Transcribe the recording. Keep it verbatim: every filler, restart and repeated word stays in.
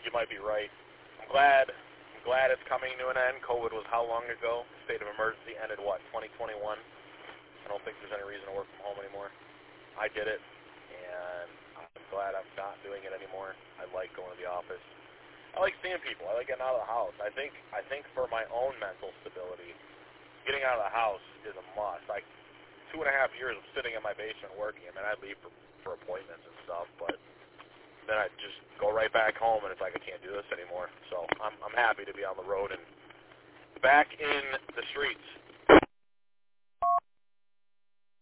you might be right. I'm glad. I'm glad it's coming to an end. COVID was how long ago? State of emergency ended what? twenty twenty-one. I don't think there's any reason to work from home anymore. I did it, and I'm glad I'm not doing it anymore. I like going to the office. I like seeing people. I like getting out of the house. I think. I think for my own mental stability, getting out of the house is a must. Like two and a half years of sitting in my basement working. I mean, I'd leave for, for appointments and stuff, but then I'd just go right back home, and it's like I can't do this anymore. So I'm I'm happy to be on the road and back in the streets.